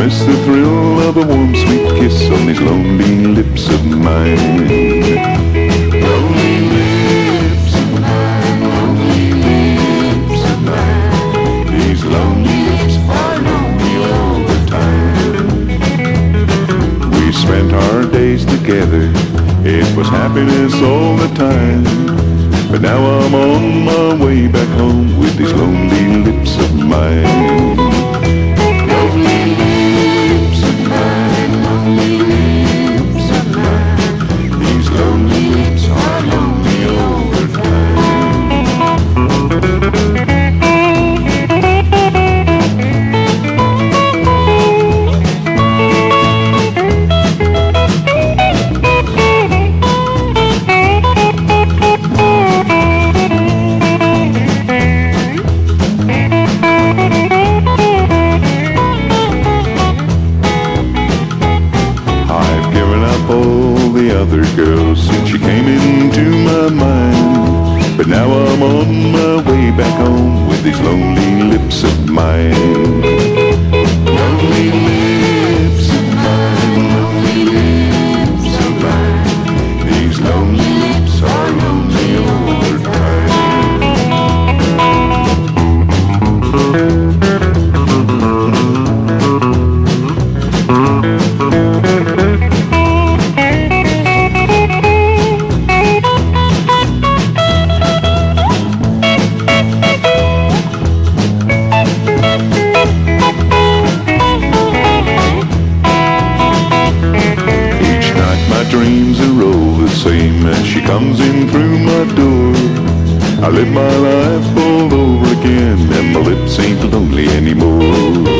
miss the thrill of a warm, sweet kiss on these lonely lips of mine. Lonely lips of mine, lonely lips of mine. These lonely lips are lonely all the time. We spent our days together, it was happiness all the time. But now I'm on my way back home with these lonely lips of mine. Lonely lips of mine, lonely lips of mine. These lonely lips are lonely all the all the other girls since she came into my mind. But now I'm on my way back home with these lonely lips of mine. Lonely lips of mine, lonely lips of mine. These lonely lips are lonely all the time. Dreams are all the same as she comes in through my door. I live my life all over again and my lips ain't lonely anymore.